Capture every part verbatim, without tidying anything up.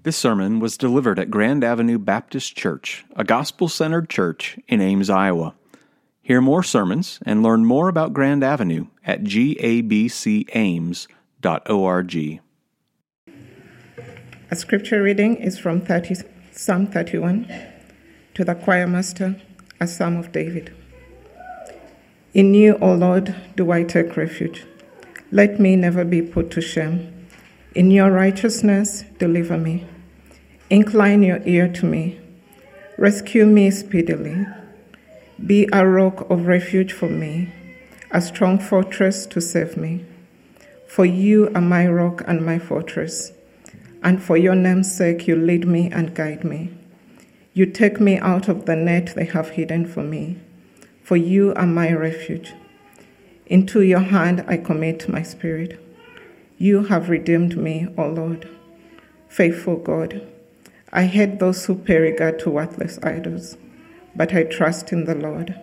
This sermon was delivered at Grand Avenue Baptist Church, a gospel-centered church in Ames, Iowa. Hear more sermons and learn more about Grand Avenue at g a b c ames dot org. A scripture reading is from thirty, Psalm thirty-one, to the choir master, a psalm of David. In you, O Lord, do I take refuge. Let me never be put to shame. In your righteousness, deliver me. Incline your ear to me. Rescue me speedily. Be a rock of refuge for me, a strong fortress to save me. For you are my rock and my fortress, and for your name's sake you lead me and guide me. You take me out of the net they have hidden for me, for you are my refuge. Into your hand I commit my spirit. You have redeemed me, O Lord. Faithful God, I hate those who pay regard to worthless idols, but I trust in the Lord.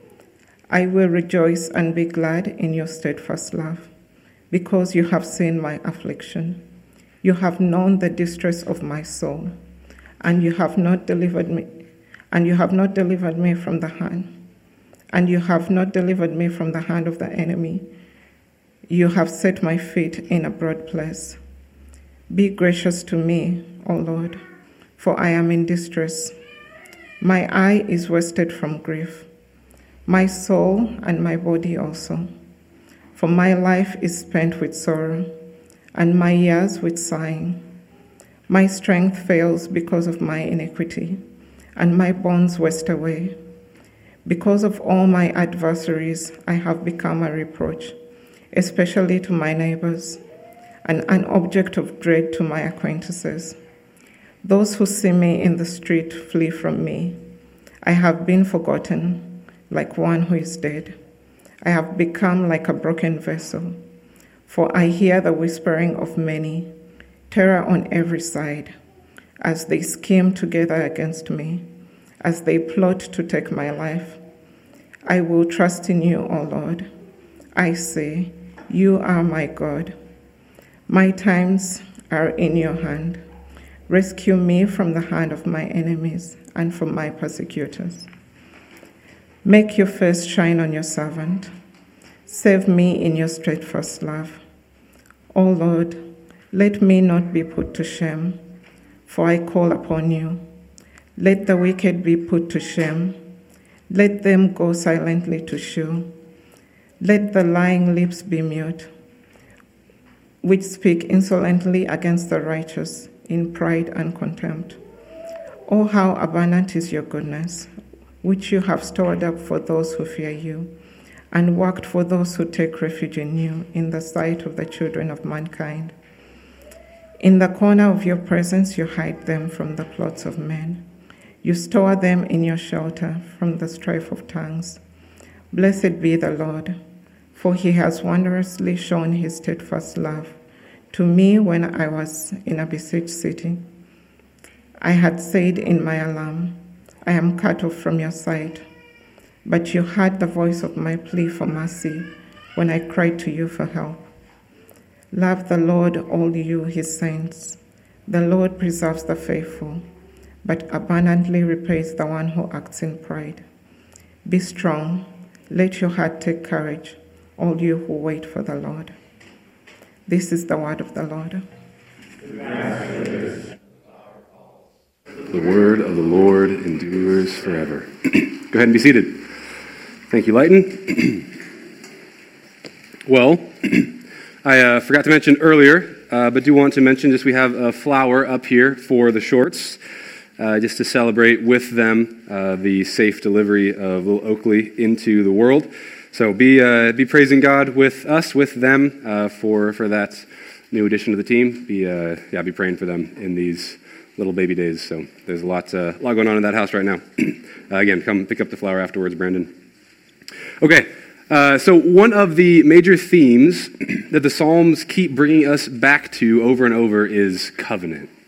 I will rejoice and be glad in your steadfast love, because you have seen my affliction. You have known the distress of my soul, and you have not delivered me, and you have not delivered me from the hand, and you have not delivered me from the hand of the enemy. You have set my feet in a broad place. Be gracious to me, O Lord, for I am in distress. My eye is wasted from grief, my soul and my body also. For my life is spent with sorrow, and my years with sighing. My strength fails because of my iniquity, and my bones waste away. Because of all my adversaries, I have become a reproach, especially to my neighbors, and an object of dread to my acquaintances. Those who see me in the street flee from me. I have been forgotten, like one who is dead. I have become like a broken vessel, for I hear the whispering of many, terror on every side, as they scheme together against me, as they plot to take my life. I will trust in you, O Lord. I say, you are my God. My times are in your hand. Rescue me from the hand of my enemies and from my persecutors. Make your face shine on your servant. Save me in your steadfast love. O Lord, let me not be put to shame, for I call upon you. Let the wicked be put to shame. Let them go silently to Sheol. Let the lying lips be mute, which speak insolently against the righteous in pride and contempt. Oh, how abundant is your goodness, which you have stored up for those who fear you, and worked for those who take refuge in you in the sight of the children of mankind. In the corner of your presence you hide them from the plots of men. You store them in your shelter from the strife of tongues. Blessed be the Lord, for he has wondrously shown his steadfast love to me when I was in a besieged city. I had said in my alarm, I am cut off from your sight. But you heard the voice of my plea for mercy when I cried to you for help. Love the Lord, all you, his saints. The Lord preserves the faithful, but abundantly repays the one who acts in pride. Be strong. Let your heart take courage, all you who wait for the Lord. This is the word of the Lord. The word of the Lord endures forever. Go ahead and be seated. Thank you, Lighton. Well, I uh, forgot to mention earlier, uh, but do want to mention just we have a flower up here for the shorts, uh, just to celebrate with them uh, the safe delivery of little Oakley into the world. So be uh, be praising God with us, with them, uh, for for that new addition to the team. Be uh, yeah, be praying for them in these little baby days. So there's a lot uh, lot going on in that house right now. uh, again, come pick up the flower afterwards, Brandon. Okay, uh, so one of the major themes that the Psalms keep bringing us back to over and over is covenant.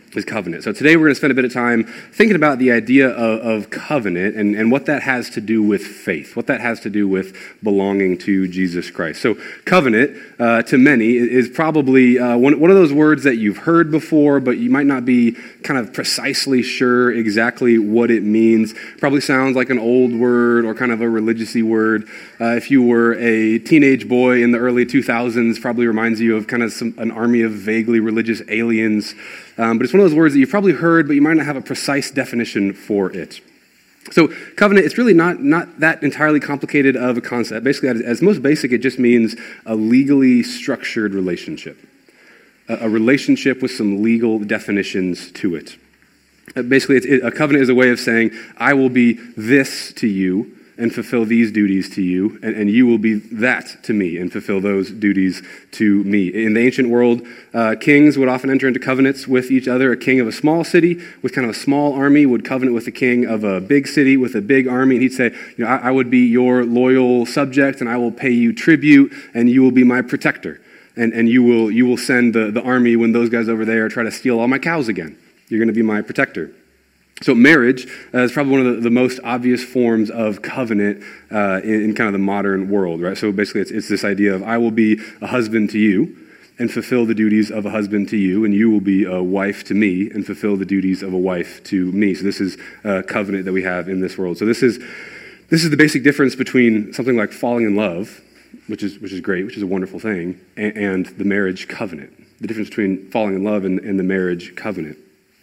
is covenant. So today we're going to spend a bit of time thinking about the idea of, of covenant and, and what that has to do with faith, what that has to do with belonging to Jesus Christ. So covenant, uh, to many, is probably uh, one, one of those words that you've heard before, but you might not be kind of precisely sure exactly what it means. Probably sounds like an old word or kind of a religious-y word. Uh, if you were a teenage boy in the early two thousands, probably reminds you of kind of some, an army of vaguely religious aliens. Um, but it's one of those words that you've probably heard, but you might not have a precise definition for it. So covenant, it's really not, not that entirely complicated of a concept. Basically, at its most basic, it just means a legally structured relationship. A, a relationship with some legal definitions to it. Uh, basically, it's, it, a covenant is a way of saying, I will be this to you and fulfill these duties to you, and, and you will be that to me and fulfill those duties to me. In the ancient world, uh, kings would often enter into covenants with each other. A king of a small city with kind of a small army would covenant with the king of a big city with a big army, and he'd say, you know, I, I would be your loyal subject, and I will pay you tribute, and you will be my protector, and, and you will you will send the, the army when those guys over there try to steal all my cows again. You're going to be my protector. So marriage uh, is probably one of the, the most obvious forms of covenant uh, in, in kind of the modern world, right? So basically it's, it's this idea of I will be a husband to you and fulfill the duties of a husband to you, and you will be a wife to me and fulfill the duties of a wife to me. So this is a covenant that we have in this world. So this is this is the basic difference between something like falling in love, which is which is great, which is a wonderful thing, and, and the marriage covenant. The difference between falling in love and, and the marriage covenant.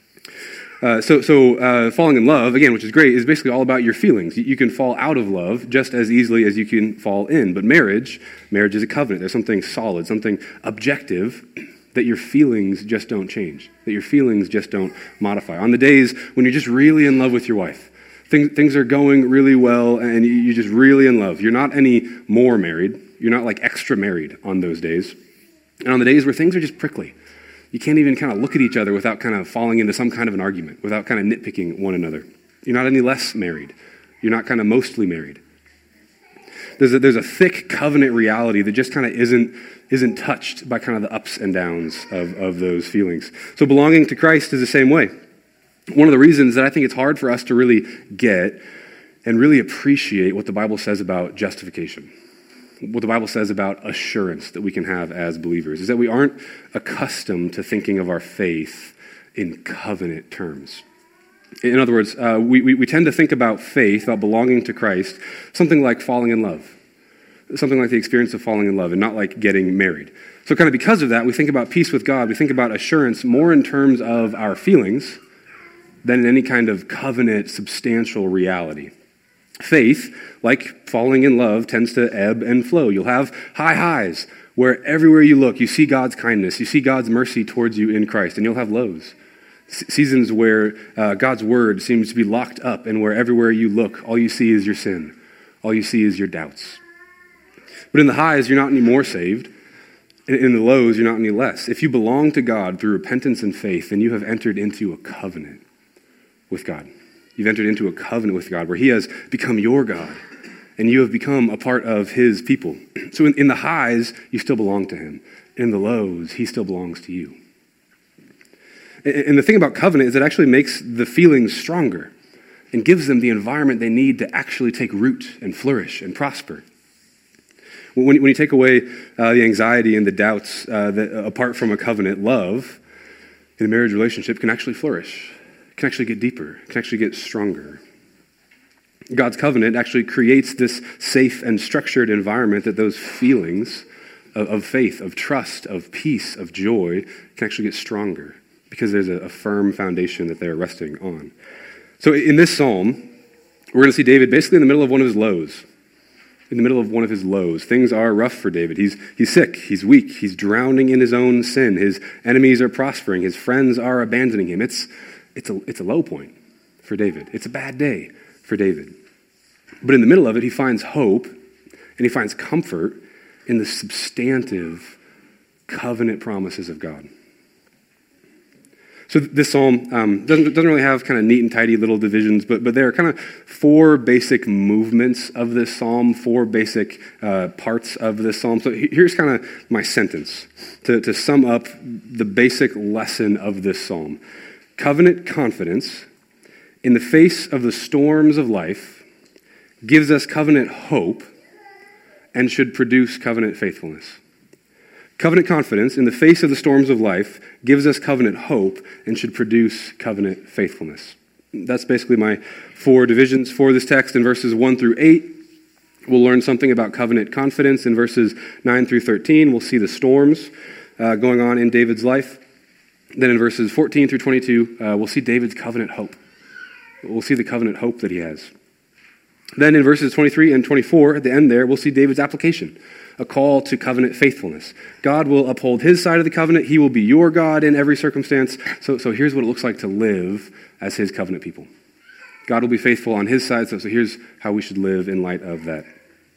Uh, so so uh, falling in love, again, which is great, is basically all about your feelings. You, you can fall out of love just as easily as you can fall in. But marriage, marriage is a covenant. There's something solid, something objective that your feelings just don't change, that your feelings just don't modify. On the days when you're just really in love with your wife, things, things are going really well and you, you're just really in love. You're not any more married. You're not like extra married on those days. And on the days where things are just prickly, you can't even kind of look at each other without kind of falling into some kind of an argument, without kind of nitpicking one another. You're not any less married. You're not kind of mostly married. There's a, there's a thick covenant reality that just kind of isn't isn't touched by kind of the ups and downs of, of those feelings. So belonging to Christ is the same way. One of the reasons that I think it's hard for us to really get and really appreciate what the Bible says about justification, what the Bible says about assurance that we can have as believers, is that we aren't accustomed to thinking of our faith in covenant terms. In other words, uh, we, we, we tend to think about faith, about belonging to Christ, something like falling in love, something like the experience of falling in love, and not like getting married. So kind of because of that, we think about peace with God, we think about assurance more in terms of our feelings than in any kind of covenant substantial reality. Faith, like falling in love, tends to ebb and flow. You'll have high highs where everywhere you look, you see God's kindness, you see God's mercy towards you in Christ, and you'll have lows. S- seasons where uh, God's word seems to be locked up and where everywhere you look, all you see is your sin. All you see is your doubts. But in the highs, you're not any more saved. In, in the lows, you're not any less. If you belong to God through repentance and faith, then you have entered into a covenant with God. You've entered into a covenant with God where he has become your God and you have become a part of his people. So in, in the highs, you still belong to him. In the lows, he still belongs to you. And, and the thing about covenant is it actually makes the feelings stronger and gives them the environment they need to actually take root and flourish and prosper. When, when you take away uh, the anxiety and the doubts uh, that uh, apart from a covenant, love in a marriage relationship can actually flourish. Can actually get deeper, can actually get stronger. God's covenant actually creates this safe and structured environment that those feelings of, of faith, of trust, of peace, of joy can actually get stronger because there's a, a firm foundation that they're resting on. So in this psalm, we're going to see David basically in the middle of one of his lows. In the middle of one of his lows. Things are rough for David. He's he's sick, he's weak, he's drowning in his own sin. His enemies are prospering, his friends are abandoning him. It's It's a, it's a low point for David. It's a bad day for David. But in the middle of it, he finds hope and he finds comfort in the substantive covenant promises of God. So this psalm um, doesn't, doesn't really have kind of neat and tidy little divisions, but, but there are kind of four basic movements of this psalm, four basic uh, parts of this psalm. So here's kind of my sentence to, to sum up the basic lesson of this psalm. Covenant confidence in the face of the storms of life gives us covenant hope and should produce covenant faithfulness. Covenant confidence in the face of the storms of life gives us covenant hope and should produce covenant faithfulness. That's basically my four divisions for this text in verses one through eight. We'll learn something about covenant confidence in verses nine through thirteen. We'll see the storms uh, going on in David's life. Then in verses fourteen through twenty-two, uh, we'll see David's covenant hope. We'll see the covenant hope that he has. Then in verses twenty-three and twenty-four, at the end there, we'll see David's application, a call to covenant faithfulness. God will uphold his side of the covenant. He will be your God in every circumstance. So, so here's what it looks like to live as his covenant people. God will be faithful on his side, so, so here's how we should live in light of that.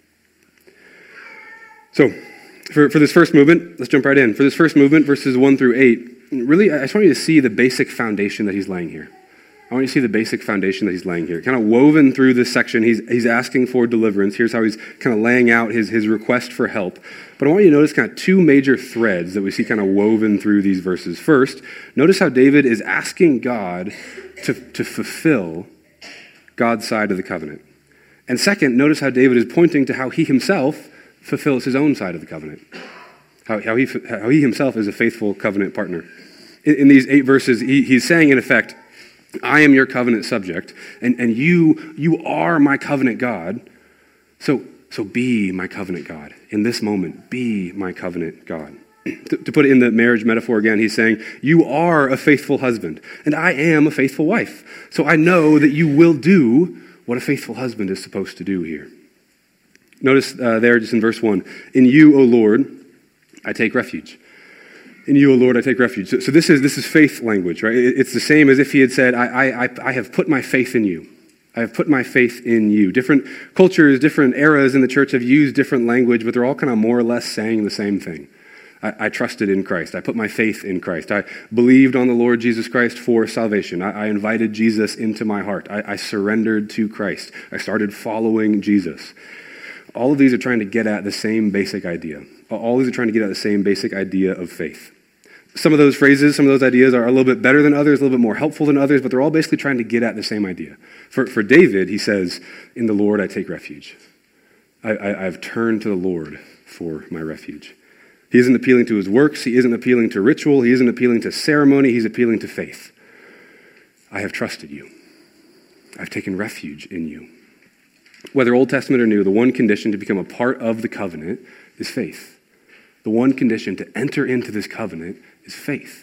So, for, for this first movement, let's jump right in. For this first movement, verses one through eight, really, I just want you to see the basic foundation that he's laying here. I want you to see the basic foundation that he's laying here. Kind of woven through this section, he's he's asking for deliverance. Here's how he's kind of laying out his, his request for help. But I want you to notice kind of two major threads that we see kind of woven through these verses. First, notice how David is asking God to, to fulfill God's side of the covenant. And second, notice how David is pointing to how he himself fulfills his own side of the covenant. How, how, he, how he himself is a faithful covenant partner. In, in these eight verses, he, he's saying, in effect, I am your covenant subject, and, and you you are my covenant God. So, so be my covenant God. In this moment, be my covenant God. to, to put it in the marriage metaphor again, he's saying, you are a faithful husband, and I am a faithful wife. So I know that you will do what a faithful husband is supposed to do here. Notice uh, there just in verse one, in you, O Lord, I take refuge. In you, O Lord, I take refuge. So, so this is this is faith language, right? It, it's the same as if he had said, I, I, I have put my faith in you. I have put my faith in you. Different cultures, different eras in the church have used different language, but they're all kind of more or less saying the same thing. I, I trusted in Christ. I put my faith in Christ. I believed on the Lord Jesus Christ for salvation. I, I invited Jesus into my heart. I, I surrendered to Christ. I started following Jesus. All of these are trying to get at the same basic idea. All of these are trying to get at the same basic idea of faith. Some of those phrases, some of those ideas are a little bit better than others, a little bit more helpful than others, but they're all basically trying to get at the same idea. For, for David, he says, in the Lord I take refuge. I, I, I've turned to the Lord for my refuge. He isn't appealing to his works. He isn't appealing to ritual. He isn't appealing to ceremony. He's appealing to faith. I have trusted you. I've taken refuge in you. Whether Old Testament or New, the one condition to become a part of the covenant is faith. The one condition to enter into this covenant is faith.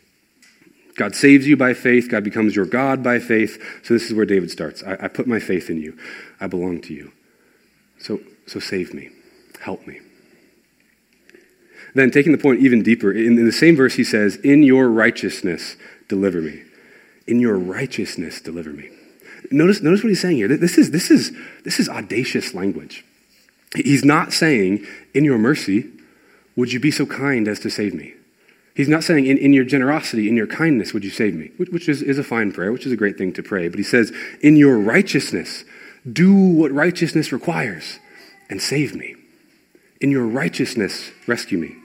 God saves you by faith. God becomes your God by faith. So this is where David starts. I, I put my faith in you. I belong to you. So, so save me. Help me. Then taking the point even deeper, in, in the same verse he says, in your righteousness, deliver me. In your righteousness, deliver me. Notice, notice what he's saying here. This is, this is, this is audacious language. He's not saying, in your mercy, would you be so kind as to save me? He's not saying, in, in your generosity, in your kindness, would you save me? Which, which is, is a fine prayer, which is a great thing to pray. But he says, in your righteousness, do what righteousness requires and save me. In your righteousness, rescue me.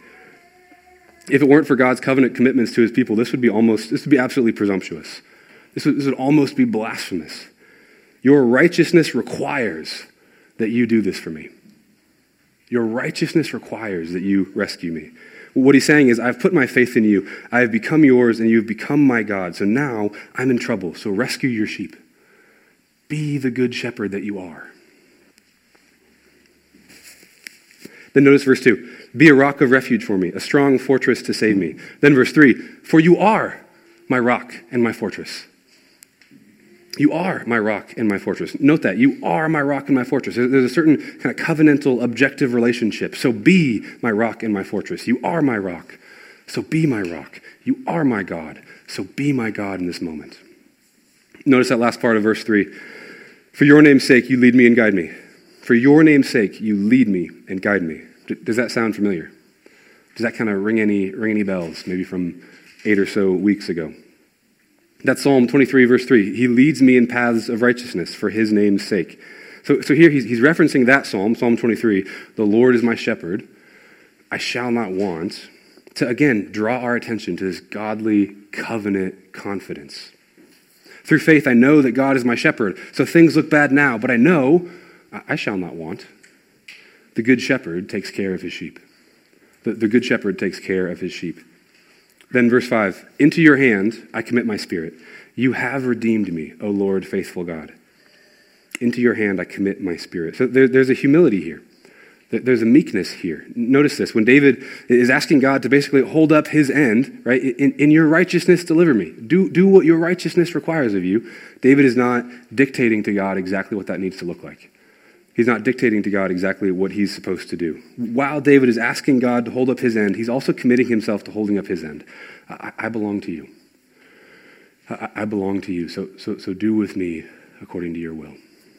If it weren't for God's covenant commitments to his people, this would be almost, this would be absolutely presumptuous. This would, this would almost be blasphemous. Your righteousness requires that you do this for me. Your righteousness requires that you rescue me. What he's saying is, I've put my faith in you. I have become yours, and you've become my God. So now I'm in trouble. So rescue your sheep. Be the good shepherd that you are. Then notice verse two. Be a rock of refuge for me, a strong fortress to save me. Then verse three. For you are my rock and my fortress. You are my rock and my fortress. Note that. You are my rock and my fortress. There's a certain kind of covenantal, objective relationship. So be my rock and my fortress. You are my rock. So be my rock. You are my God. So be my God in this moment. Notice that last part of verse three. For your name's sake, you lead me and guide me. For your name's sake, you lead me and guide me. Does that sound familiar? Does that kind of ring any, ring any bells, maybe from eight or so weeks ago? That's Psalm twenty-three, verse three. He leads me in paths of righteousness for his name's sake. So, so here he's, he's referencing that psalm, Psalm twenty-three. The Lord is my shepherd. I shall not want. to, again, draw our attention to this godly covenant confidence. Through faith, I know that God is my shepherd, so things look bad now, but I know I shall not want. The good shepherd takes care of his sheep. The, the good shepherd takes care of his sheep. Then verse five, into your hand I commit my spirit. You have redeemed me, O Lord, faithful God. Into your hand I commit my spirit. So there, there's a humility here. There's a meekness here. Notice this. When David is asking God to basically hold up his end, right? In, in your righteousness, deliver me. Do, do what your righteousness requires of you. David is not dictating to God exactly what that needs to look like. He's not dictating to God exactly what he's supposed to do. While David is asking God to hold up his end, he's also committing himself to holding up his end. I, I belong to you. I, I belong to you. So, so, so do with me according to your will.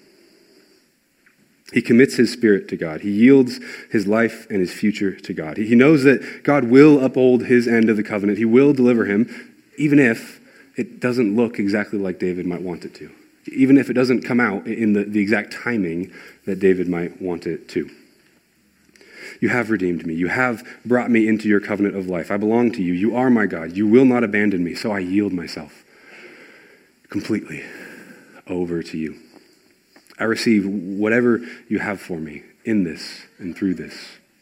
He commits his spirit to God. He yields his life and his future to God. He knows that God will uphold his end of the covenant. He will deliver him, even if it doesn't look exactly like David might want it to. Even if it doesn't come out in the, the exact timing that David might want it to. You have redeemed me. You have brought me into your covenant of life. I belong to you. You are my God. You will not abandon me. So I yield myself completely over to you. I receive whatever you have for me in this and through this.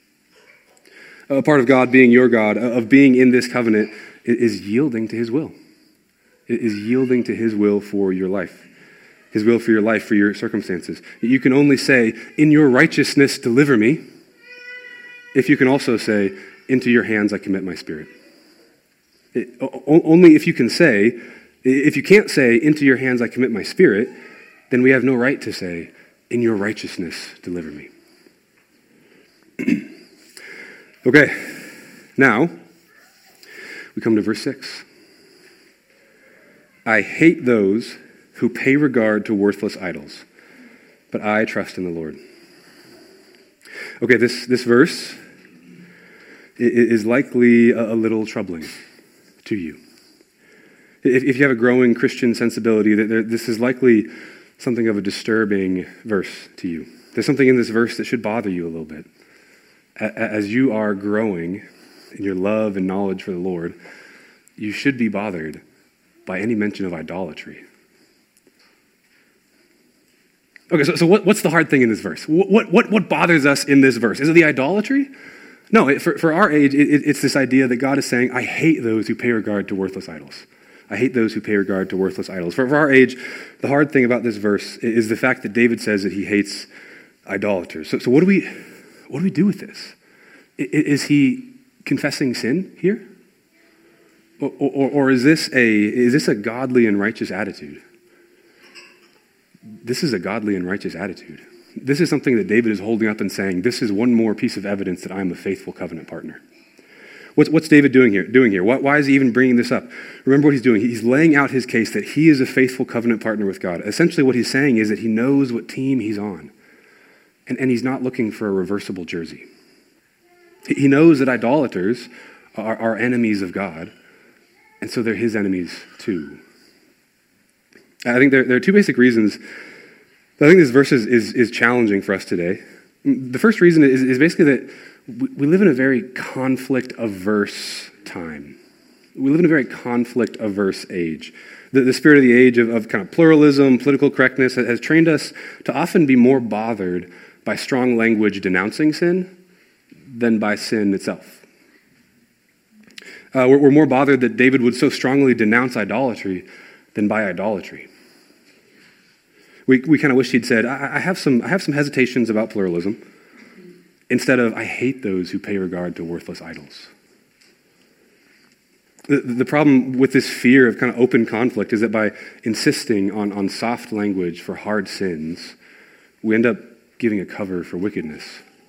A part of God being your God, of being in this covenant, is yielding to his will. It is yielding to his will for your life. His will for your life, for your circumstances. You can only say, in your righteousness, deliver me, if you can also say, into your hands I commit my spirit. It, only if you can say, if you can't say, into your hands I commit my spirit, then we have no right to say, in your righteousness, deliver me. Okay, now we come to verse six. I hate those who pay regard to worthless idols, but I trust in the Lord. Okay, this, this verse is likely a little troubling to you. If, if you have a growing Christian sensibility, this is likely something of a disturbing verse to you. There's something in this verse that should bother you a little bit. As you are growing in your love and knowledge for the Lord, you should be bothered by any mention of idolatry. Okay, so, so what, what's the hard thing in this verse? What, what, what bothers us in this verse? Is it the idolatry? No, it, for, for our age, it, it's this idea that God is saying, I hate those who pay regard to worthless idols. I hate those who pay regard to worthless idols. For, for our age, the hard thing about this verse is the fact that David says that he hates idolaters. So, so what do we what do we do with this? Is he confessing sin here? Or, or, or is this a is this a godly and righteous attitude? This is a godly and righteous attitude. This is something that David is holding up and saying, this is one more piece of evidence that I'm a faithful covenant partner. What's, what's David doing here? Doing here? Why, why is he even bringing this up? Remember what he's doing. He's laying out his case that he is a faithful covenant partner with God. Essentially what he's saying is that he knows what team he's on. And, and he's not looking for a reversible jersey. He knows that idolaters are, are enemies of God, and so they're his enemies too. I think there, there are two basic reasons I think this verse is, is, is challenging for us today. The first reason is, is basically that we, we live in a very conflict-averse time. We live in a very conflict-averse age. The, the spirit of the age of, of kind of pluralism, political correctness has trained us to often be more bothered by strong language denouncing sin than by sin itself. Uh, we're, we're more bothered that David would so strongly denounce idolatry than by idolatry. We we kind of wish he'd said, I, I have some I have some hesitations about pluralism, instead of, I hate those who pay regard to worthless idols. The, the problem with this fear of kind of open conflict is that by insisting on, on soft language for hard sins, we end up giving a cover for wickedness.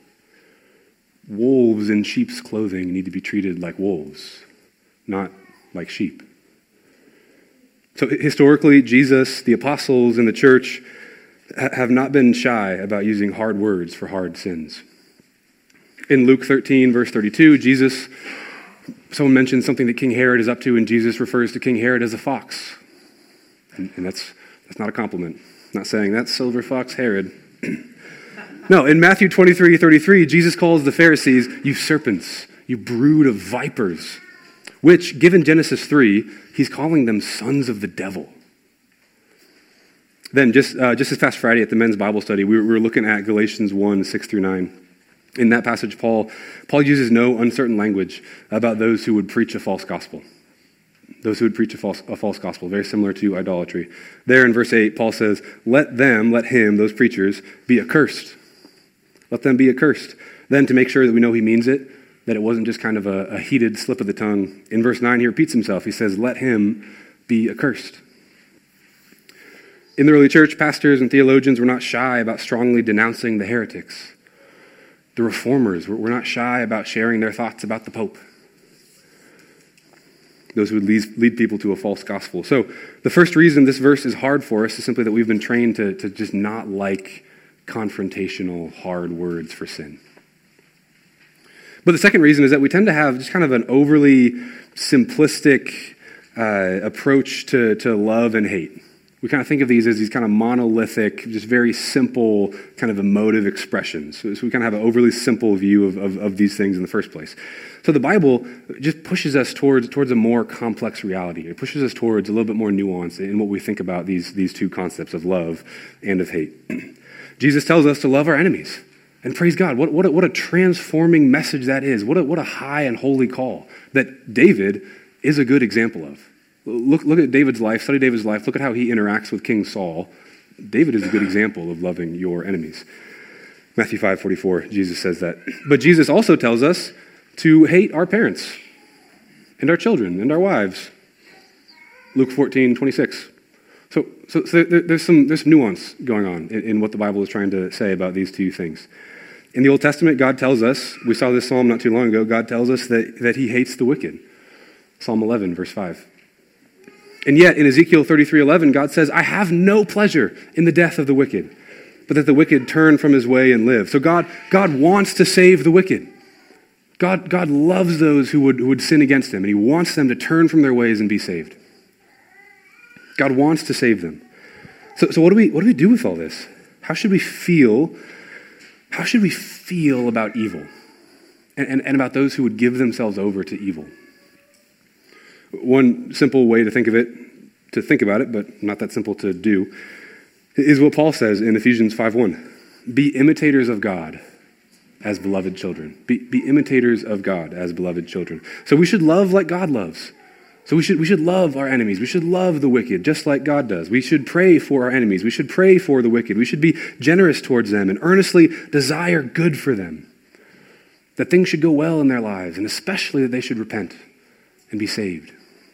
Wolves in sheep's clothing need to be treated like wolves, not like sheep. So historically, Jesus, the apostles, and the church have not been shy about using hard words for hard sins. In Luke thirteen, verse thirty-two, Jesus, someone mentions something that King Herod is up to, and Jesus refers to King Herod as a fox. And, and that's that's not a compliment. I'm not saying that's silver fox Herod. No, in Matthew twenty-three, thirty-three, Jesus calls the Pharisees, you serpents, you brood of vipers, which, given Genesis three, he's calling them sons of the devil. Then, just uh, just this past Friday at the men's Bible study, we were, we were looking at Galatians one, six through nine. In that passage, Paul, Paul uses no uncertain language about those who would preach a false gospel. Those who would preach a false, a false gospel, very similar to idolatry. There in verse eight, Paul says, let them, let him, those preachers, be accursed. Let them be accursed. Then, to make sure that we know he means it, that it wasn't just kind of a, a heated slip of the tongue, in verse nine, he repeats himself. He says, let him be accursed. In the early church, pastors and theologians were not shy about strongly denouncing the heretics. The reformers were not shy about sharing their thoughts about the Pope. Those who would lead, lead people to a false gospel. So the first reason this verse is hard for us is simply that we've been trained to, to just not like confrontational, hard words for sin. But the second reason is that we tend to have just kind of an overly simplistic uh, approach to, to love and hate. We kind of think of these as these kind of monolithic, just very simple kind of emotive expressions. So, so we kind of have an overly simple view of, of, of these things in the first place. So the Bible just pushes us towards towards a more complex reality. It pushes us towards a little bit more nuance in what we think about these, these two concepts of love and of hate. Jesus tells us to love our enemies. And praise God, what, what, a, what a transforming message that is. What a, what a high and holy call that David is a good example of. Look, look at David's life, study David's life, look at how he interacts with King Saul. David is a good example of loving your enemies. Matthew five forty-four, Jesus says that. But Jesus also tells us to hate our parents and our children and our wives. Luke fourteen twenty-six. So, so, so there, there's some there's some nuance going on in, in what the Bible is trying to say about these two things. In the Old Testament, God tells us, we saw this psalm not too long ago, God tells us that, that he hates the wicked. Psalm eleven, verse five. And yet, in Ezekiel thirty-three eleven, God says, I have no pleasure in the death of the wicked, but that the wicked turn from his way and live. So God, God wants to save the wicked. God, God loves those who would, who would sin against him, and he wants them to turn from their ways and be saved. God wants to save them. So, so what do we what do we do with all this? How should we feel? How should we feel about evil? And, and, and about those who would give themselves over to evil? One simple way to think of it, to think about it, but not that simple to do, is what Paul says in Ephesians five one. Be imitators of God as beloved children. Be, be imitators of God as beloved children. So we should love like God loves. So we should we should love our enemies. We should love the wicked just like God does. We should pray for our enemies. We should pray for the wicked. We should be generous towards them and earnestly desire good for them. That things should go well in their lives, and especially that they should repent and be saved.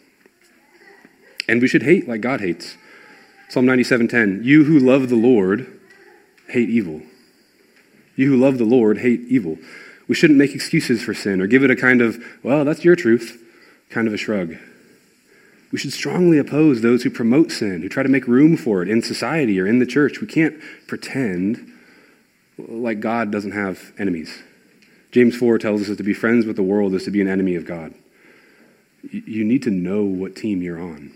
And we should hate like God hates. Psalm ninety-seven ten, you who love the Lord hate evil. You who love the Lord hate evil. We shouldn't make excuses for sin or give it a kind of, well, that's your truth, kind of a shrug. We should strongly oppose those who promote sin, who try to make room for it in society or in the church. We can't pretend like God doesn't have enemies. James four tells us that to be friends with the world is to be an enemy of God. You need to know what team you're on.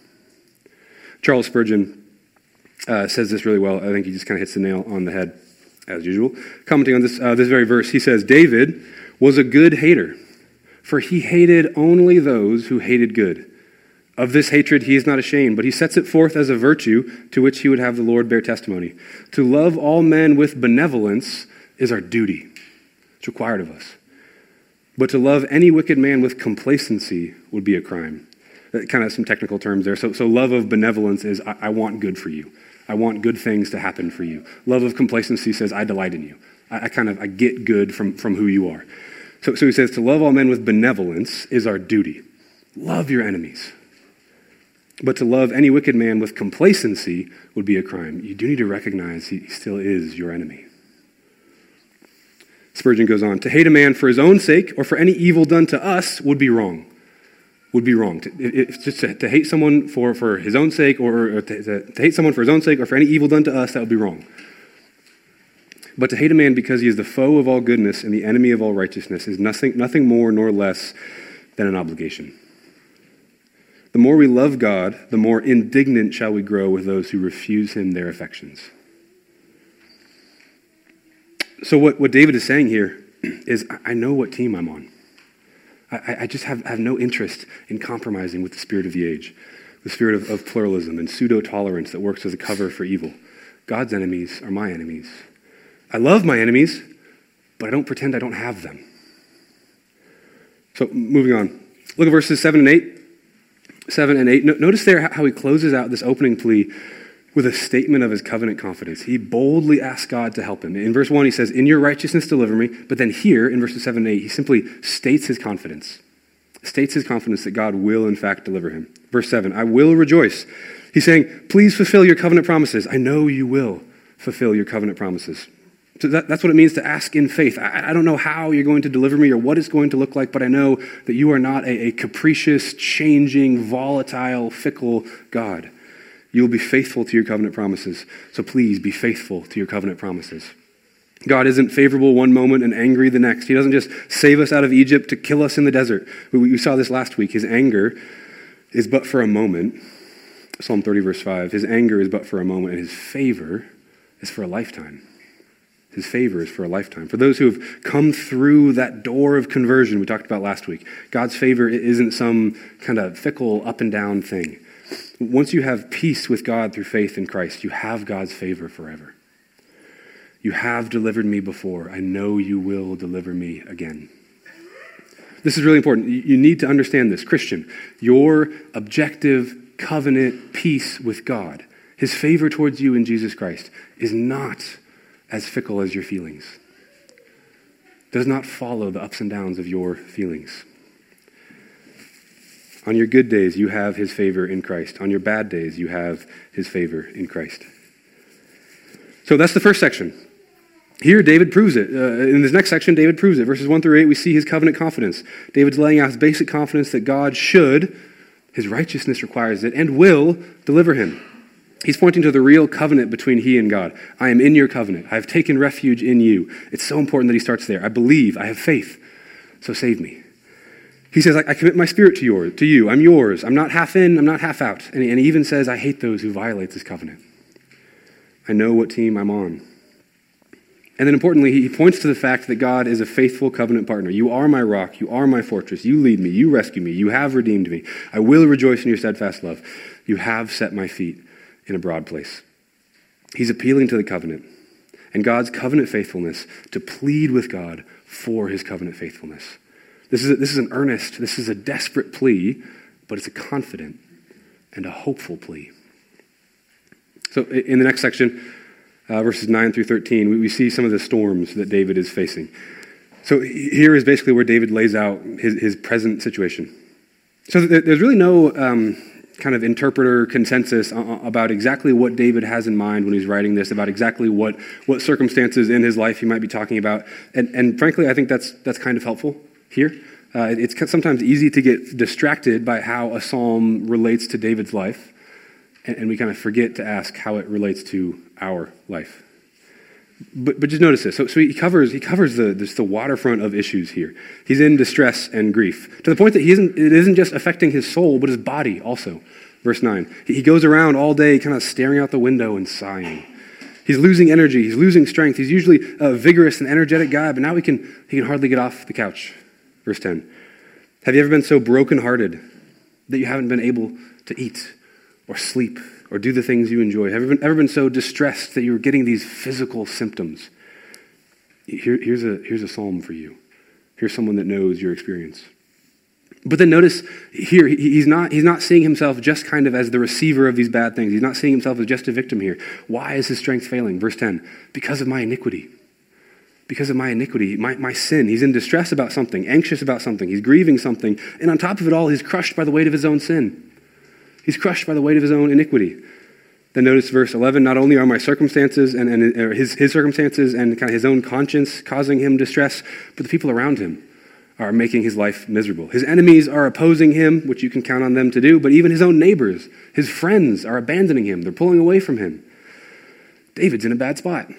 Charles Spurgeon uh, says this really well. I think he just kind of hits the nail on the head, as usual. Commenting on this, uh, this very verse, he says, David was a good hater, for he hated only those who hated good. Of this hatred he is not ashamed, but he sets it forth as a virtue to which he would have the Lord bear testimony. To love all men with benevolence is our duty. It's required of us. But to love any wicked man with complacency would be a crime. Kind of some technical terms there. So, so love of benevolence is, I, I want good for you. I want good things to happen for you. Love of complacency says, I delight in you. I, I kind of, I get good from, from who you are. So, so he says, to love all men with benevolence is our duty. Love your enemies. But to love any wicked man with complacency would be a crime. You do need to recognize he still is your enemy. Spurgeon goes on, to hate a man for his own sake or for any evil done to us would be wrong. Would be wrong. To, if, just to, to hate someone for, for his own sake or, or to, to, to hate someone for his own sake or for any evil done to us, that would be wrong. But to hate a man because he is the foe of all goodness and the enemy of all righteousness is nothing, nothing more nor less than an obligation. The more we love God, the more indignant shall we grow with those who refuse him their affections. So what, what David is saying here is, I know what team I'm on. I, I just have, have no interest in compromising with the spirit of the age, the spirit of, of pluralism and pseudo-tolerance that works as a cover for evil. God's enemies are my enemies. I love my enemies, but I don't pretend I don't have them. So moving on. Look at verses seven and eight. seven and eight. No, notice there how he closes out this opening plea with a statement of his covenant confidence. He boldly asks God to help him. In verse one, he says, in your righteousness deliver me. But then here, in verses seven and eight, he simply states his confidence. States his confidence that God will, in fact, deliver him. Verse seven, I will rejoice. He's saying, please fulfill your covenant promises. I know you will fulfill your covenant promises. So that, that's what it means to ask in faith. I, I don't know how you're going to deliver me or what it's going to look like, but I know that you are not a, a capricious, changing, volatile, fickle God. You will be faithful to your covenant promises. So please be faithful to your covenant promises. God isn't favorable one moment and angry the next. He doesn't just save us out of Egypt to kill us in the desert. We, we saw this last week. His anger is but for a moment. Psalm thirty, verse five. His anger is but for a moment, and his favor is for a lifetime. His favor is for a lifetime. For those who have come through that door of conversion we talked about last week, God's favor isn't some kind of fickle up and down thing. Once you have peace with God through faith in Christ, you have God's favor forever. You have delivered me before. I know you will deliver me again. This is really important. You need to understand this. Christian, your objective covenant peace with God, his favor towards you in Jesus Christ, is not as fickle as your feelings. Does not follow the ups and downs of your feelings. On your good days, you have his favor in Christ. On your bad days, you have his favor in Christ. So that's the first section. Here, David proves it. Uh, in this next section, David proves it. Verses one through eight, we see his covenant confidence. David's laying out his basic confidence that God should, his righteousness requires it, and will deliver him. He's pointing to the real covenant between he and God. I am in your covenant. I have taken refuge in you. It's so important that he starts there. I believe. I have faith. So save me. He says, I, I commit my spirit to, your, to you. I'm yours. I'm not half in. I'm not half out. And he, and he even says, I hate those who violate this covenant. I know what team I'm on. And then importantly, he points to the fact that God is a faithful covenant partner. You are my rock. You are my fortress. You lead me. You rescue me. You have redeemed me. I will rejoice in your steadfast love. You have set my feet in a broad place. He's appealing to the covenant and God's covenant faithfulness to plead with God for his covenant faithfulness. This is, a, this is an earnest, this is a desperate plea, but it's a confident and a hopeful plea. So in the next section, uh, verses nine through thirteen, we, we see some of the storms that David is facing. So here is basically where David lays out his, his present situation. So there's really no um, kind of interpreter consensus about exactly what David has in mind when he's writing this, about exactly what, what circumstances in his life he might be talking about. And, and frankly, I think that's that's kind of helpful here. Uh, it's sometimes easy to get distracted by how a psalm relates to David's life, and, and we kind of forget to ask how it relates to our life. But but just notice this. So, so he covers he covers the this, the waterfront of issues here. He's in distress and grief to the point that he isn't. It isn't just affecting his soul, but his body also. Verse nine. He, he goes around all day, kind of staring out the window and sighing. He's losing energy. He's losing strength. He's usually a vigorous and energetic guy, but now he can he can hardly get off the couch. Verse ten. Have you ever been so brokenhearted that you haven't been able to eat or sleep or do the things you enjoy? Have you been, ever been so distressed that you were getting these physical symptoms? Here, here's a here's a psalm for you. Here's someone that knows your experience. But then notice here, he's not he's not seeing himself just kind of as the receiver of these bad things. He's not seeing himself as just a victim here. Why is his strength failing? Verse ten, because of my iniquity. Because of my iniquity, my, my sin. He's in distress about something, anxious about something. He's grieving something. And on top of it all, he's crushed by the weight of his own sin. He's crushed by the weight of his own iniquity. Then notice verse eleven, not only are my circumstances and, and or his, his circumstances and kind of his own conscience causing him distress, but the people around him are making his life miserable. His enemies are opposing him, which you can count on them to do, but even his own neighbors, his friends are abandoning him. They're pulling away from him. David's in a bad spot.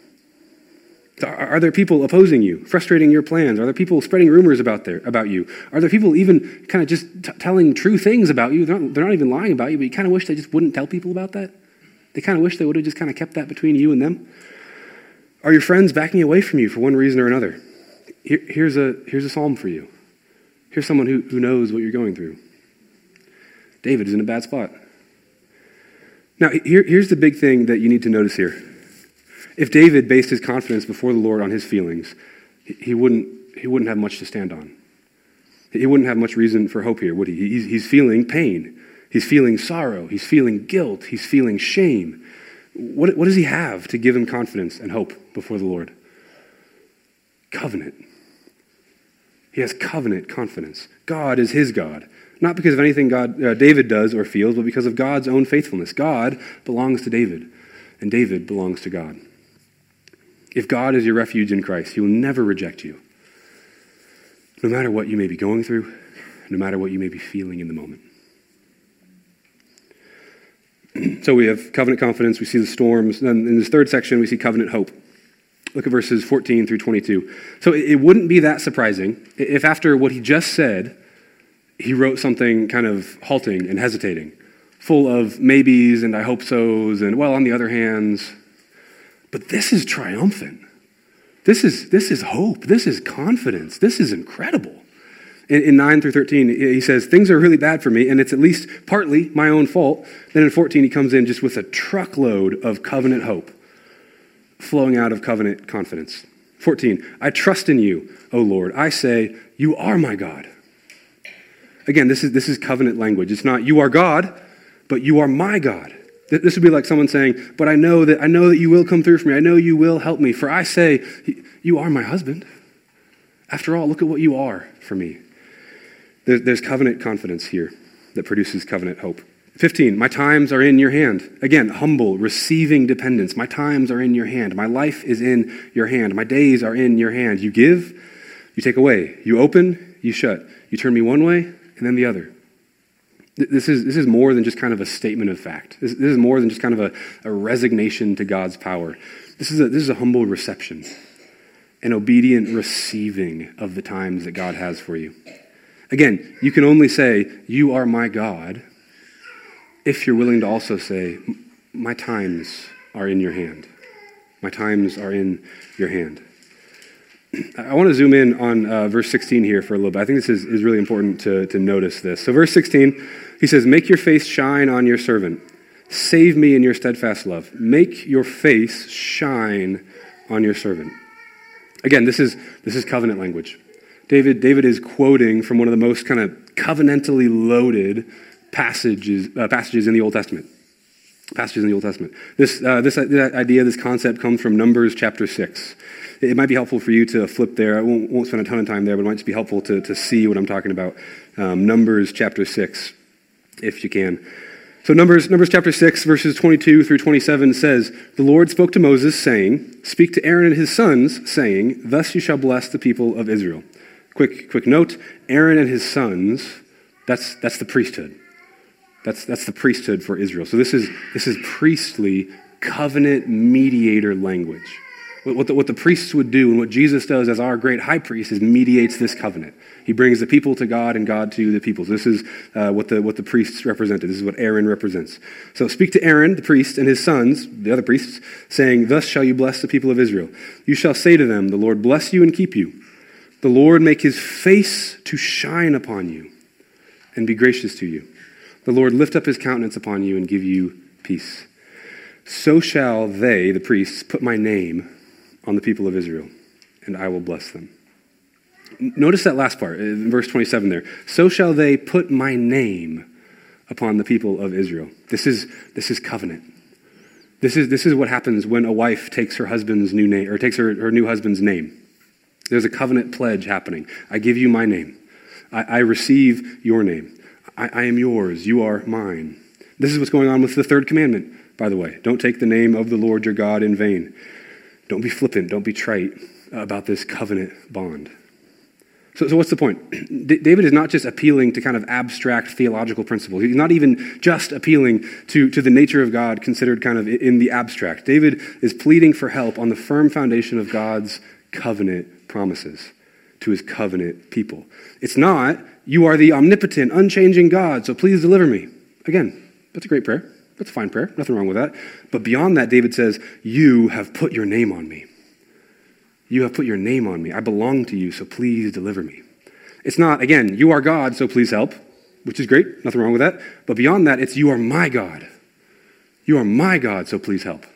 Are, are there people opposing you, frustrating your plans? Are there people spreading rumors about there about you? Are there people even kind of just t- telling true things about you? They're not, they're not even lying about you, but you kind of wish they just wouldn't tell people about that? They kind of wish they would have just kind of kept that between you and them? Are your friends backing away from you for one reason or another? Here, here's a here's a psalm for you. Here's someone who, who knows what you're going through. David is in a bad spot. Now, here, here's the big thing that you need to notice here. If David based his confidence before the Lord on his feelings, he, he wouldn't he wouldn't have much to stand on. He wouldn't have much reason for hope here, would he? He's, he's feeling pain. He's feeling sorrow. He's feeling guilt. He's feeling shame. What, what does he have to give him confidence and hope before the Lord? Covenant. He has covenant confidence. God is his God. Not because of anything God, uh, David does or feels, but because of God's own faithfulness. God belongs to David, and David belongs to God. If God is your refuge in Christ, he will never reject you. No matter what you may be going through, no matter what you may be feeling in the moment. So we have covenant confidence, we see the storms. Then in this third section, we see covenant hope. Look at verses fourteen through twenty-two. So it wouldn't be that surprising if after what he just said, he wrote something kind of halting and hesitating, full of maybes and I hope so's and, well, on the other hands. But this is triumphant. This is, this is hope. This is confidence. This is incredible. In, in nine through thirteen, he says, things are really bad for me, and it's at least partly my own fault. Then in fourteen, he comes in just with a truckload of covenant hope, flowing out of covenant confidence. fourteen, I trust in you, O Lord. I say, you are my God. Again, this is this is covenant language. It's not you are God, but you are my God. This would be like someone saying, but I know that I know that you will come through for me. I know you will help me. For I say, you are my husband. After all, look at what you are for me. There's, there's covenant confidence here that produces covenant hope. fifteen, my times are in your hand. Again, humble, receiving dependence. My times are in your hand. My life is in your hand. My days are in your hand. You give, you take away. You open, you shut. You turn me one way and then the other. This is this is more than just kind of a statement of fact. This, this is more than just kind of a, a resignation to God's power. This is a this is a humble reception, an obedient receiving of the times that God has for you. Again, you can only say, you are my God, if you're willing to also say, my times are in your hand. My times are in your hand. I want to zoom in on uh, verse sixteen here for a little bit. I think this is, is really important to, to notice this. So verse sixteen, he says, make your face shine on your servant. Save me in your steadfast love. Make your face shine on your servant. Again, this is this is covenant language. David, David is quoting from one of the most kind of covenantally loaded passages uh, passages in the Old Testament. Passages in the Old Testament. This uh, this idea, this concept comes from Numbers chapter six. It might be helpful for you to flip there. I won't, won't spend a ton of time there, but it might just be helpful to, to see what I'm talking about. Um, Numbers chapter six, if you can. So Numbers, Numbers chapter six, verses twenty-two through twenty-seven says, the Lord spoke to Moses, saying, speak to Aaron and his sons, saying, thus you shall bless the people of Israel. Quick quick note, Aaron and his sons, that's that's the priesthood. That's that's the priesthood for Israel. So this is this is priestly covenant mediator language. What the, what the priests would do and what Jesus does as our great high priest is mediates this covenant. He brings the people to God and God to the people. So this is uh, what the what the priests represented. This is what Aaron represents. So speak to Aaron, the priest, and his sons, the other priests, saying, thus shall you bless the people of Israel. You shall say to them, the Lord bless you and keep you. The Lord make his face to shine upon you and be gracious to you. The Lord lift up his countenance upon you and give you peace. So shall they, the priests, put my name on the people of Israel, and I will bless them. Notice that last part, in verse twenty-seven there. So shall they put my name upon the people of Israel. This is this is covenant. This is this is what happens when a wife takes her husband's new name, or takes her, her new husband's name. There's a covenant pledge happening. I give you my name. I, I receive your name. I, I am yours. You are mine. This is what's going on with the third commandment, by the way. Don't take the name of the Lord your God in vain. Don't be flippant. Don't be trite about this covenant bond. So, so what's the point? D- David is not just appealing to kind of abstract theological principles. He's not even just appealing to, to the nature of God considered kind of in the abstract. David is pleading for help on the firm foundation of God's covenant promises to his covenant people. It's not, you are the omnipotent, unchanging God, so please deliver me. Again, that's a great prayer. That's a fine prayer. Nothing wrong with that. But beyond that, David says, you have put your name on me. You have put your name on me. I belong to you, so please deliver me. It's not, again, you are God, so please help, which is great, nothing wrong with that. But beyond that, it's you are my God. You are my God, so please help.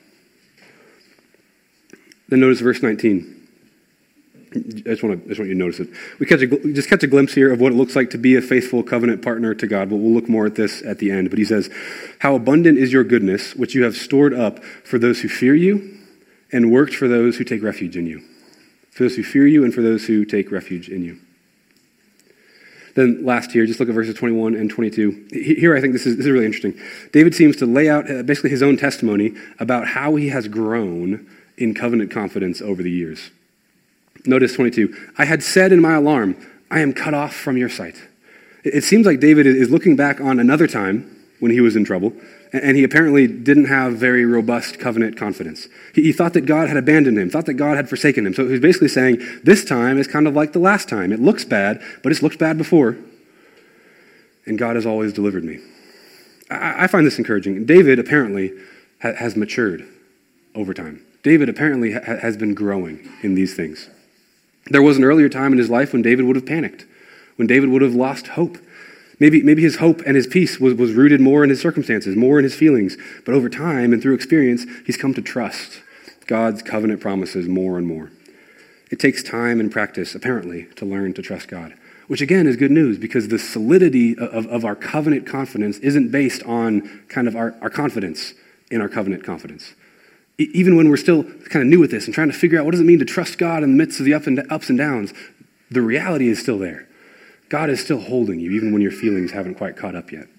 Then notice verse nineteen. I just want to, I just want you to notice it. We catch a, we just catch a glimpse here of what it looks like to be a faithful covenant partner to God, but we'll look more at this at the end. But he says, how abundant is your goodness, which you have stored up for those who fear you and worked for those who take refuge in you. For those who fear you and for those who take refuge in you. Then last here, just look at verses twenty-one and twenty-two. Here I think this is, this is really interesting. David seems to lay out basically his own testimony about how he has grown in covenant confidence over the years. Notice twenty-two. I had said in my alarm, I am cut off from your sight. It seems like David is looking back on another time when he was in trouble, and he apparently didn't have very robust covenant confidence. He, he thought that God had abandoned him, thought that God had forsaken him. So he's basically saying, this time is kind of like the last time. It looks bad, but it's looked bad before, and God has always delivered me. I, I find this encouraging. David apparently ha, has matured over time. David apparently ha, has been growing in these things. There was an earlier time in his life when David would have panicked, when David would have lost hope. Maybe, maybe his hope and his peace was, was rooted more in his circumstances, more in his feelings. But over time and through experience, he's come to trust God's covenant promises more and more. It takes time and practice, apparently, to learn to trust God, which again is good news because the solidity of, of our covenant confidence isn't based on kind of our, our confidence in our covenant confidence. E- even when we're still kind of new at this and trying to figure out what does it mean to trust God in the midst of the up and, ups and downs, the reality is still there. God is still holding you, even when your feelings haven't quite caught up yet.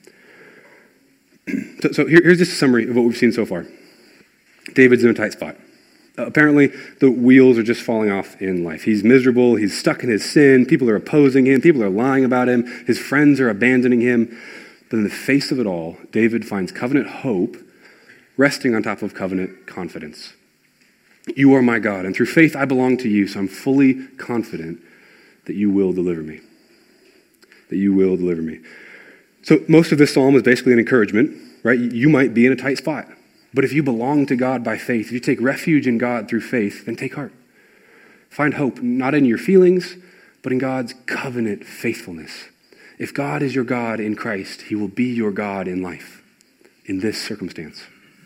so so here, here's just a summary of what we've seen so far. David's in a tight spot. Uh, apparently, the wheels are just falling off in life. He's miserable. He's stuck in his sin. People are opposing him. People are lying about him. His friends are abandoning him. But in the face of it all, David finds covenant hope resting on top of covenant confidence. You are my God, and through faith I belong to you, so I'm fully confident that you will deliver me. That you will deliver me. So most of this psalm is basically an encouragement, right? You might be in a tight spot, but if you belong to God by faith, if you take refuge in God through faith, then take heart. Find hope, not in your feelings, but in God's covenant faithfulness. If God is your God in Christ, he will be your God in life, in this circumstance.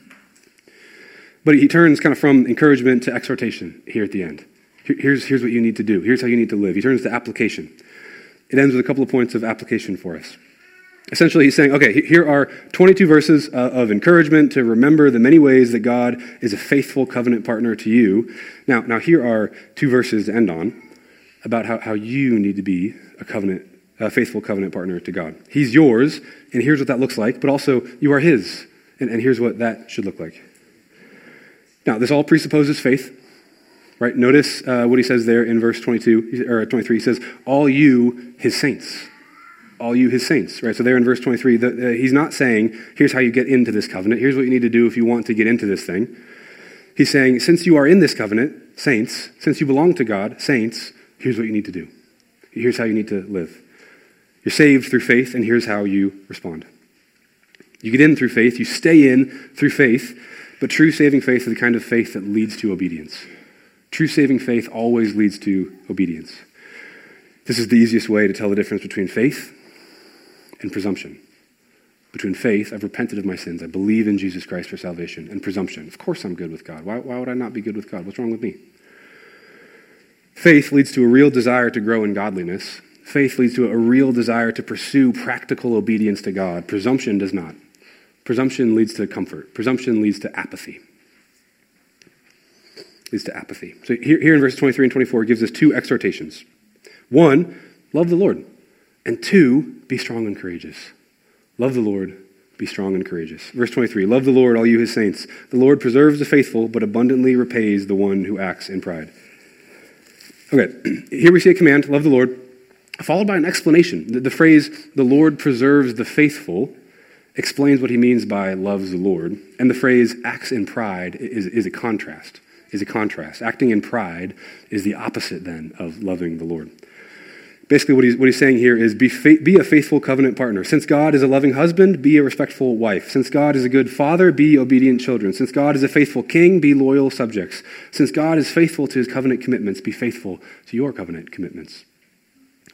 But he turns kind of from encouragement to exhortation here at the end. Here's, here's what you need to do. Here's how you need to live. He turns to application. It ends with a couple of points of application for us. Essentially, he's saying, okay, here are twenty-two verses uh, of encouragement to remember the many ways that God is a faithful covenant partner to you. Now, now here are two verses to end on about how, how you need to be a covenant, a faithful covenant partner to God. He's yours, and here's what that looks like, but also you are his, and, and here's what that should look like. Now, this all presupposes faith. Right? Notice uh, what he says there in verse twenty-two or twenty-three. He says, "All you, his saints, all you, his saints." Right? So there in verse twenty-three, the, uh, he's not saying, "Here's how you get into this covenant. Here's what you need to do if you want to get into this thing." He's saying, "Since you are in this covenant, saints, since you belong to God, saints, here's what you need to do. Here's how you need to live. You're saved through faith, and here's how you respond. You get in through faith. You stay in through faith, but true saving faith is the kind of faith that leads to obedience." True saving faith always leads to obedience. This is the easiest way to tell the difference between faith and presumption. Between faith, I've repented of my sins, I believe in Jesus Christ for salvation, and presumption. Of course I'm good with God. Why, why would I not be good with God? What's wrong with me? Faith leads to a real desire to grow in godliness. Faith leads to a real desire to pursue practical obedience to God. Presumption does not. Presumption leads to comfort. Presumption leads to apathy. Leads to apathy. So here, here in verses twenty-three and twenty-four, it gives us two exhortations. One, love the Lord. And two, be strong and courageous. Love the Lord, be strong and courageous. Verse twenty-three, love the Lord, all you his saints. The Lord preserves the faithful, but abundantly repays the one who acts in pride. Okay, here we see a command, love the Lord, followed by an explanation. The, the phrase, the Lord preserves the faithful, explains what he means by loves the Lord. And the phrase, acts in pride, is, is a contrast. Is a contrast. Acting in pride is the opposite then of loving the Lord. Basically what he's, what he's saying here is be, fa- be a faithful covenant partner. Since God is a loving husband, be a respectful wife. Since God is a good father, be obedient children. Since God is a faithful king, be loyal subjects. Since God is faithful to his covenant commitments, be faithful to your covenant commitments.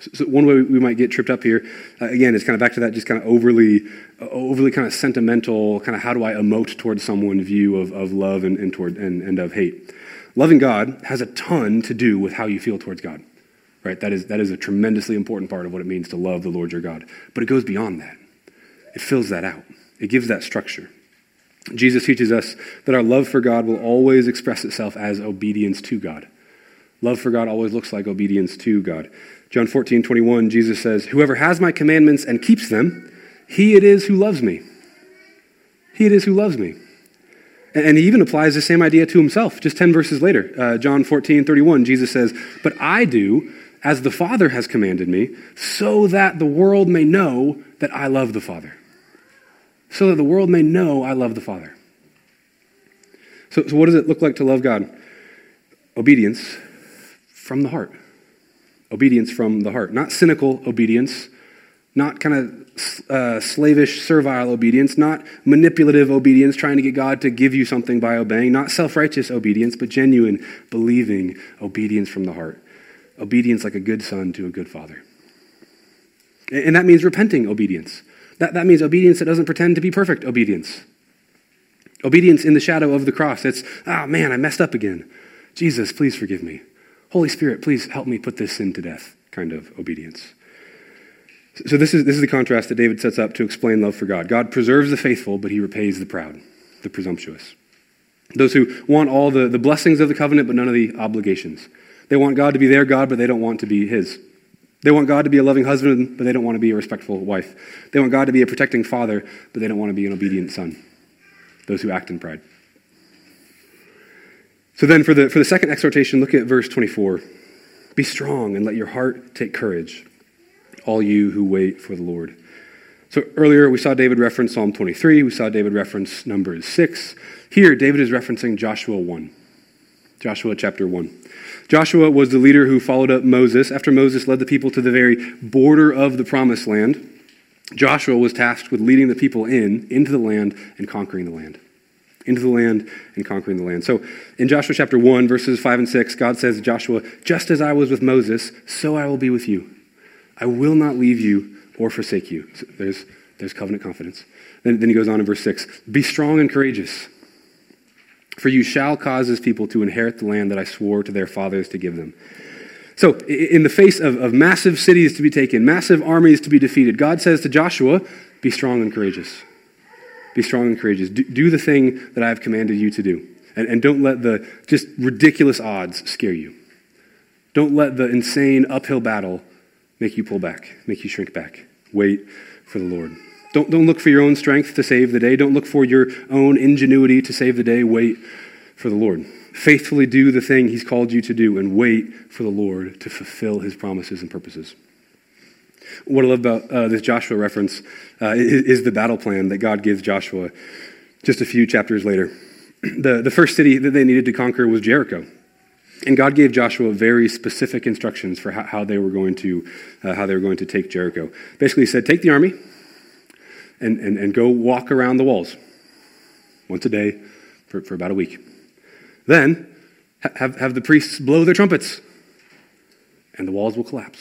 So one way we might get tripped up here, uh, again, is kind of back to that just kind of overly, uh, overly kind of sentimental, kind of how do I emote towards someone view of, of love and, and, toward, and, and of hate. Loving God has a ton to do with how you feel towards God, right? That is, that is a tremendously important part of what it means to love the Lord your God. But it goes beyond that. It fills that out. It gives that structure. Jesus teaches us that our love for God will always express itself as obedience to God. Love for God always looks like obedience to God. John fourteen twenty-one, Jesus says, whoever has my commandments and keeps them, he it is who loves me. He it is who loves me. And he even applies the same idea to himself. Just ten verses later, uh, John fourteen thirty-one, Jesus says, but I do as the Father has commanded me, so that the world may know that I love the Father. So that the world may know I love the Father. So, so what does it look like to love God? Obedience from the heart. Obedience from the heart. Not cynical obedience, not kind of uh, slavish, servile obedience, not manipulative obedience, trying to get God to give you something by obeying, not self-righteous obedience, but genuine, believing obedience from the heart. Obedience like a good son to a good father. And that means repenting obedience. That, that means obedience that doesn't pretend to be perfect obedience. Obedience in the shadow of the cross. It's, ah, oh, man, I messed up again. Jesus, please forgive me. Holy Spirit, please help me put this sin to death kind of obedience. So this is this is the contrast that David sets up to explain love for God. God preserves the faithful, but he repays the proud, the presumptuous. Those who want all the, the blessings of the covenant, but none of the obligations. They want God to be their God, but they don't want to be his. They want God to be a loving husband, but they don't want to be a respectful wife. They want God to be a protecting father, but they don't want to be an obedient son. Those who act in pride. So then for the for the second exhortation, look at verse twenty-four. Be strong and let your heart take courage, all you who wait for the Lord. So earlier we saw David reference Psalm twenty-three. We saw David reference Numbers six. Here, David is referencing Joshua one. Joshua chapter one. Joshua was the leader who followed up Moses. After Moses led the people to the very border of the promised land, Joshua was tasked with leading the people in, into the land and conquering the land. Into the land and conquering the land. So in Joshua chapter one, verses five and six, God says to Joshua, just as I was with Moses, so I will be with you. I will not leave you or forsake you. So there's, there's covenant confidence. Then, then he goes on in verse six, be strong and courageous, for you shall cause this people to inherit the land that I swore to their fathers to give them. So in the face of, of massive cities to be taken, massive armies to be defeated, God says to Joshua, be strong and courageous. Be strong and courageous. Do, do the thing that I have commanded you to do. And, and don't let the just ridiculous odds scare you. Don't let the insane uphill battle make you pull back, make you shrink back. Wait for the Lord. Don't, don't look for your own strength to save the day. Don't look for your own ingenuity to save the day. Wait for the Lord. Faithfully do the thing he's called you to do and wait for the Lord to fulfill his promises and purposes. What I love about uh, this Joshua reference uh, is, is the battle plan that God gives Joshua just a few chapters later. The, the first city that they needed to conquer was Jericho. And God gave Joshua very specific instructions for how, how they were going to uh, how they were going to take Jericho. Basically, he said, take the army and, and, and go walk around the walls once a day for, for about a week. Then have, have the priests blow their trumpets and the walls will collapse.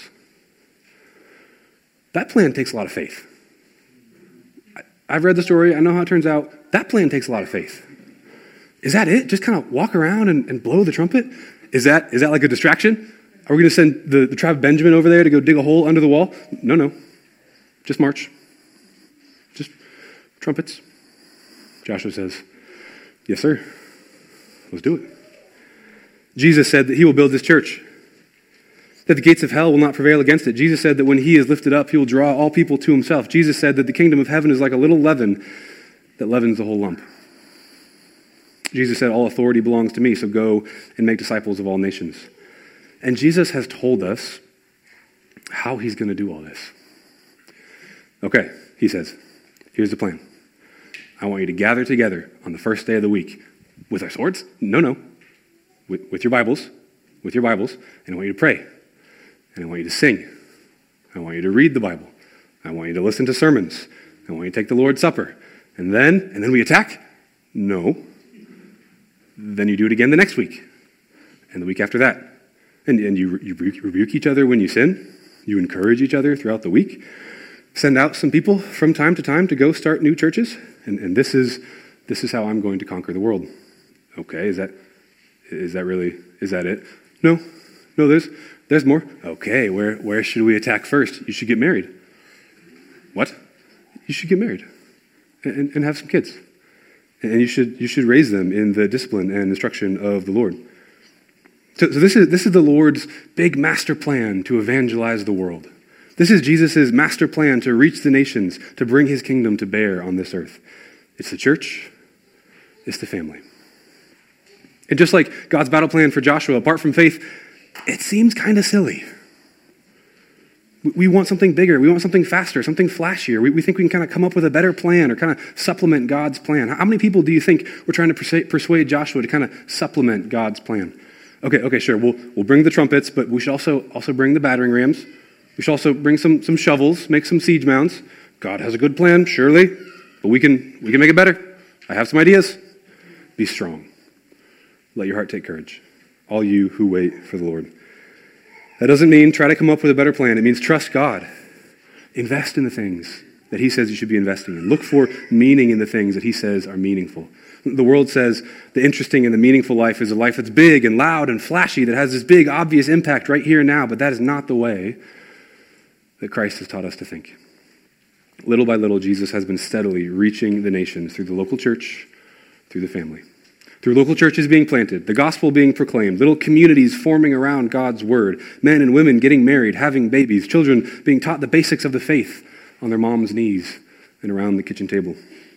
That plan takes a lot of faith. I, I've read the story. I know how it turns out. That plan takes a lot of faith. Is that it? Just kind of walk around and, and blow the trumpet? Is that is that like a distraction? Are we going to send the, the tribe of Benjamin over there to go dig a hole under the wall? No, no. Just march. Just trumpets. Joshua says, yes, sir. Let's do it. Jesus said that he will build this church, that the gates of hell will not prevail against it. Jesus said that when he is lifted up, he will draw all people to himself. Jesus said that the kingdom of heaven is like a little leaven that leavens the whole lump. Jesus said, all authority belongs to me, so go and make disciples of all nations. And Jesus has told us how he's going to do all this. Okay, he says, here's the plan. I want you to gather together on the first day of the week with our swords? No, no. With, with your Bibles, with your Bibles, and I want you to pray. And I want you to sing. I want you to read the Bible. I want you to listen to sermons. I want you to take the Lord's Supper. And then, and then we attack? No. Then you do it again the next week. And the week after that. And, and you, you rebuke each other when you sin. You encourage each other throughout the week. Send out some people from time to time to go start new churches. And, and this is this is how I'm going to conquer the world. Okay, is that is that really, is that it? No, no, there's there's more. Okay, where where should we attack first? You should get married. What? You should get married and, and have some kids. And you should you should raise them in the discipline and instruction of the Lord. So, so this is this is the Lord's big master plan to evangelize the world. This is Jesus' master plan to reach the nations, to bring his kingdom to bear on this earth. It's the church, it's the family. And just like God's battle plan for Joshua, apart from faith, it seems kind of silly. We want something bigger. We want something faster, something flashier. We, we think we can kind of come up with a better plan or kind of supplement God's plan. How many people do you think were trying to persuade, persuade Joshua to kind of supplement God's plan? Okay, okay, sure. We'll we'll bring the trumpets, but we should also also bring the battering rams. We should also bring some some shovels, make some siege mounds. God has a good plan, surely, but we can we can make it better. I have some ideas. Be strong. Let your heart take courage, all you who wait for the Lord. That doesn't mean try to come up with a better plan. It means trust God. Invest in the things that he says you should be investing in. Look for meaning in the things that he says are meaningful. The world says the interesting and the meaningful life is a life that's big and loud and flashy, that has this big, obvious impact right here and now, but that is not the way that Christ has taught us to think. Little by little, Jesus has been steadily reaching the nations through the local church, through the family. Through local churches being planted, the gospel being proclaimed, little communities forming around God's word, men and women getting married, having babies, children being taught the basics of the faith on their mom's knees and around the kitchen table.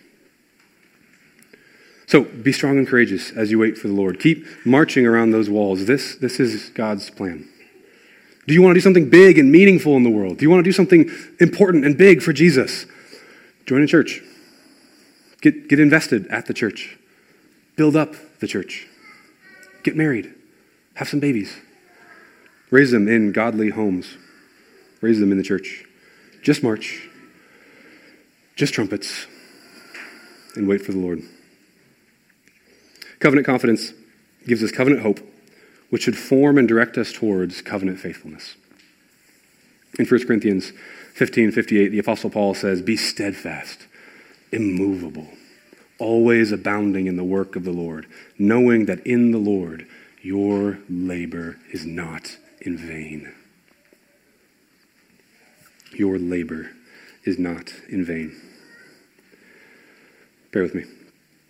So be strong and courageous as you wait for the Lord. Keep marching around those walls. This, this is God's plan. Do you want to do something big and meaningful in the world? Do you want to do something important and big for Jesus? Join a church. Get, get invested at the church. Build up the church. Get married. Have some babies. Raise them in godly homes. Raise them in the church. Just march. Just trumpets. And wait for the Lord. Covenant confidence gives us covenant hope, which should form and direct us towards covenant faithfulness. In First Corinthians fifteen fifty-eight, the Apostle Paul says, "Be steadfast, immovable, always abounding in the work of the Lord, knowing that in the Lord your labor is not in vain." Your labor is not in vain. Bear with me.